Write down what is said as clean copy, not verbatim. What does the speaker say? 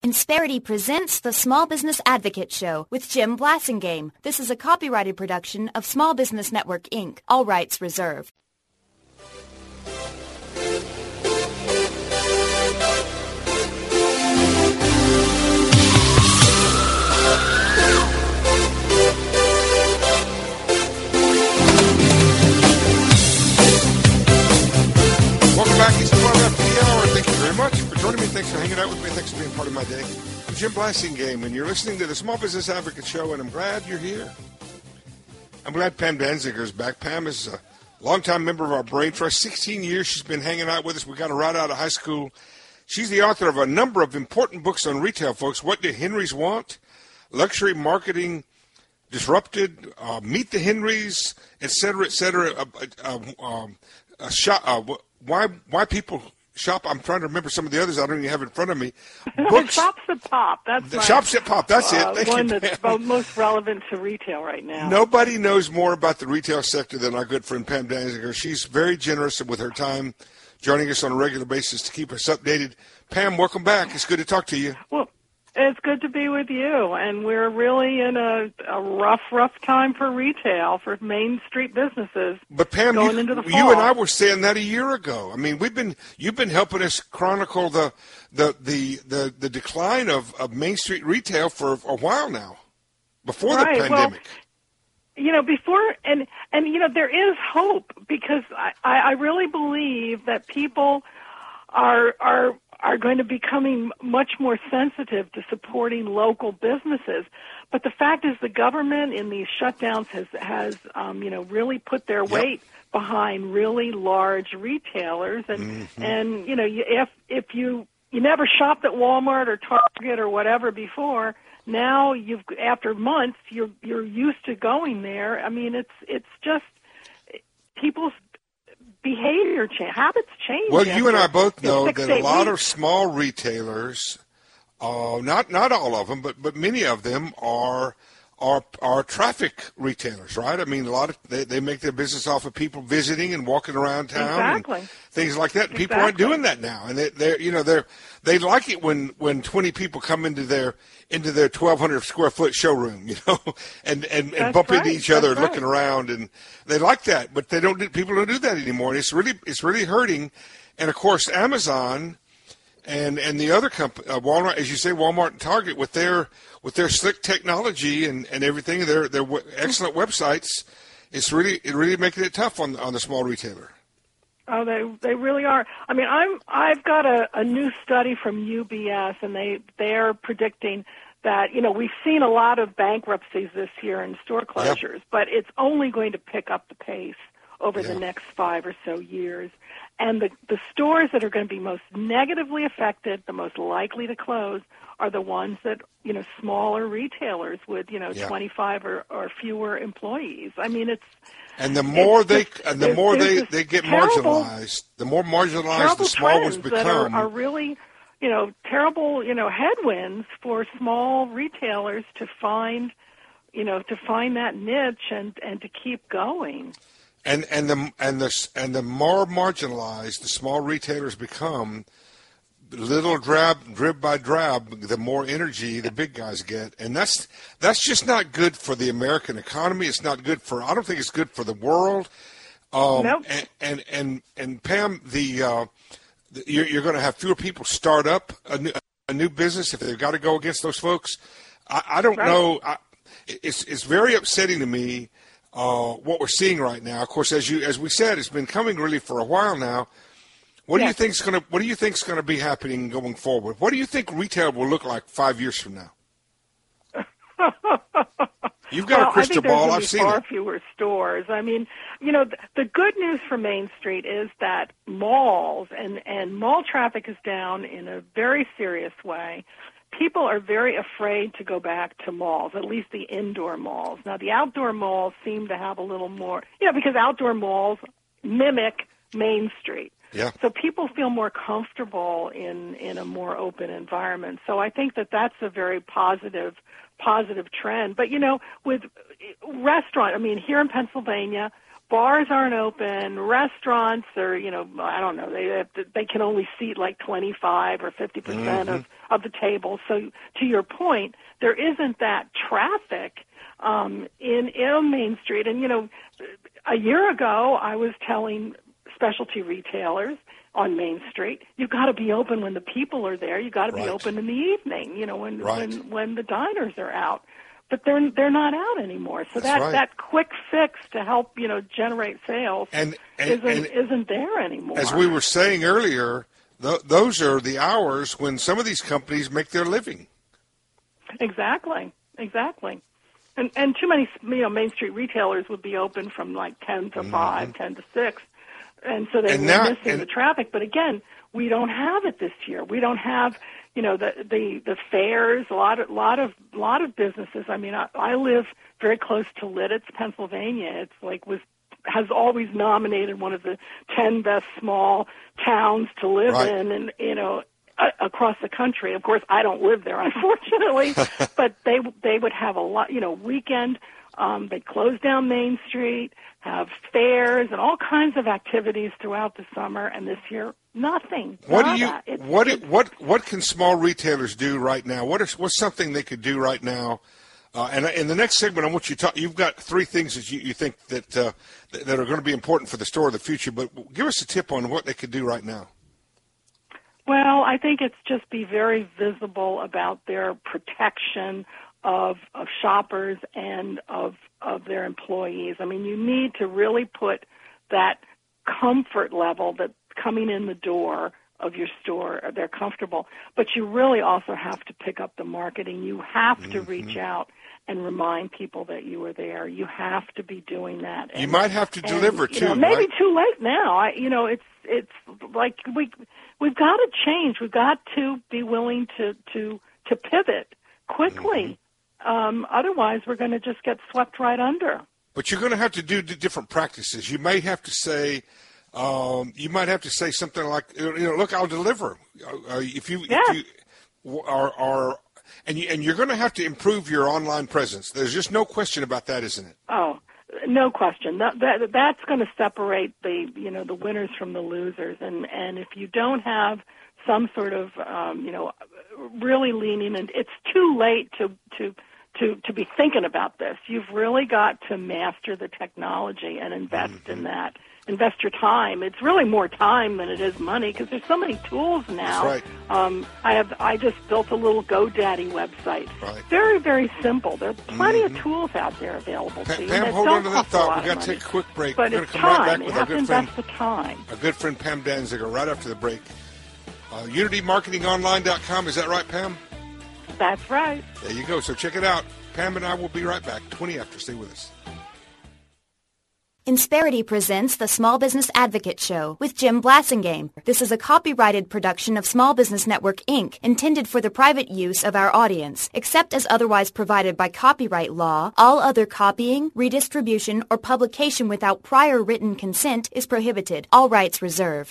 Insperity presents the Small Business Advocate Show with Jim Blasingame. This is a copyrighted production of Small Business Network, Inc., all rights reserved. Welcome back. It's 12 after the hour. Thank you very much for joining me. Thanks for hanging out with me. Thanks for being part of my day. I'm Jim Blasingame, and you're listening to the Small Business Advocate Show, and I'm glad you're here. I'm glad Pam Danziger is back. Pam is a longtime member of our Brain Trust. 16 years she's been hanging out with us. We got her right out of high school. She's the author of a number of important books on retail, folks. What Do Henrys Want? Luxury Marketing Disrupted, Meet the Henrys, et cetera, et cetera. Why people shop. I'm trying to remember some of the others I don't even have in front of me. Books. Shops that Pop. That's Shops that Pop. That's it. Thank one you, that's Pam. most relevant to retail right now. Nobody knows more about the retail sector than our good friend Pam Danziger. She's very generous with her time, joining us on a regular basis to keep us updated. Pam, welcome back. It's good to talk to you. Well, it's good to be with you, and we're really in a rough time for retail, for Main Street businesses. But Pam, going into the fall. You and I were saying that a year ago. I mean, you've been helping us chronicle the decline of Main Street retail for a while now, before the pandemic. Well, before and there is hope, because I really believe that people are going to be becoming much more sensitive to supporting local businesses. But the fact is, the government in these shutdowns has really put their weight behind really large retailers, and if you never shopped at Walmart or Target or whatever before, now after months you're used to going there. I mean, it's just people's behavior change, habits change. Well, you and I both know that a lot weeks. of small retailers, not all of them, but many of them are traffic retailers, right? I mean, they make their business off of people visiting and walking around town, exactly. and things like that. And people aren't doing that now, and they like it when 20 people come into their 1,200 square foot showroom, and bump into each other, looking around, and they like that. But people don't do that anymore, and it's really hurting. And of course, Amazon and the other company, Walmart, as you say, Walmart and Target, with their slick technology and everything, their excellent websites, it's really making it tough on the small retailer. Oh, they really are. I mean, I've got a new study from UBS, and they're predicting that we've seen a lot of bankruptcies this year and store closures, but it's only going to pick up the pace over the next 5 or so years. And the stores that are going to be most negatively affected, the most likely to close, are the ones that, smaller retailers with, 25 or fewer employees. I mean, and the more they get marginalized, the more marginalized the small ones become. That are really, terrible, headwinds for small retailers to find that niche and to keep going. And the more marginalized the small retailers become, drib by drab, the more energy the big guys get, and that's just not good for the American economy. It's not good I don't think it's good for the world. Nope. And Pam, you're going to have fewer people start up a new business if they've got to go against those folks. I don't know. It's very upsetting to me. What we're seeing right now, of course, as we said, it's been coming really for a while now. What do you think's going to be happening going forward? What do you think retail will look like 5 years from now? You've got a crystal ball. I've seen far fewer stores. I mean, the good news for Main Street is that malls and mall traffic is down in a very serious way. People are very afraid to go back to malls, at least the indoor malls. Now, the outdoor malls seem to have a little more, because outdoor malls mimic Main Street. Yeah. So people feel more comfortable in a more open environment. So I think that's a very positive trend. But, with restaurant, I mean, here in Pennsylvania, bars aren't open, restaurants are, I don't know, they can only seat like 25 or 50% of the tables. So to your point, there isn't that traffic in Main Street. And, a year ago, I was telling specialty retailers on Main Street, you've got to be open when the people are there. You've got to be open in the evening, when the diners are out. But they're not out anymore. So that quick fix to help, generate sales isn't there anymore. As we were saying earlier, those are the hours when some of these companies make their living. Exactly. And too many, Main Street retailers would be open from like 10 to 5, 10 to 6. And so they were missing the traffic. But again, we don't have it this year. We don't have, the fairs. A lot of businesses. I mean, I live very close to Lititz, Pennsylvania. It's like has always nominated one of the 10 best small towns to live in, and across the country. Of course, I don't live there, unfortunately, but they would have a lot. Weekend. They close down Main Street, have fairs and all kinds of activities throughout the summer, and this year, nothing. What can small retailers do right now? What's something they could do right now? And in the next segment, I want you to talk. You've got 3 things that you think that are going to be important for the store of the future. But give us a tip on what they could do right now. Well, I think it's just be very visible about their protection of shoppers and of their employees. I mean, you need to really put that comfort level that coming in the door of your store, they're comfortable. But you really also have to pick up the marketing. You have to reach out and remind people that you are there. You have to be doing that. You might have to deliver too. Maybe too late now. It's like we've got to change. We've got to be willing to pivot quickly. Otherwise, we're going to just get swept right under. But you're going to have to do different practices. You may have to say, something like, look, I'll deliver. And you're going to have to improve your online presence. There's just no question about that, isn't it? Oh, no question. That's going to separate the winners from the losers. And if you don't have some sort of really leaning, and it's too late to be thinking about this. You've really got to master the technology and invest in that. Invest your time. It's really more time than it is money because there's so many tools now. That's right. I just built a little GoDaddy website. Right. Very, very simple. There are plenty of tools out there available to you. Pam, hold on to that thought. We've got to take a quick break. But we're going it's to come time. right back with our good friend, the time. Our good friend Pam Danziger right after the break. UnityMarketingonline.com. Is that right, Pam? That's right. There you go. So check it out. Pam and I will be right back. 20 after. Stay with us. Insperity presents the Small Business Advocate Show with Jim Blasingame. This is a copyrighted production of Small Business Network, Inc., intended for the private use of our audience. Except as otherwise provided by copyright law, all other copying, redistribution, or publication without prior written consent is prohibited. All rights reserved.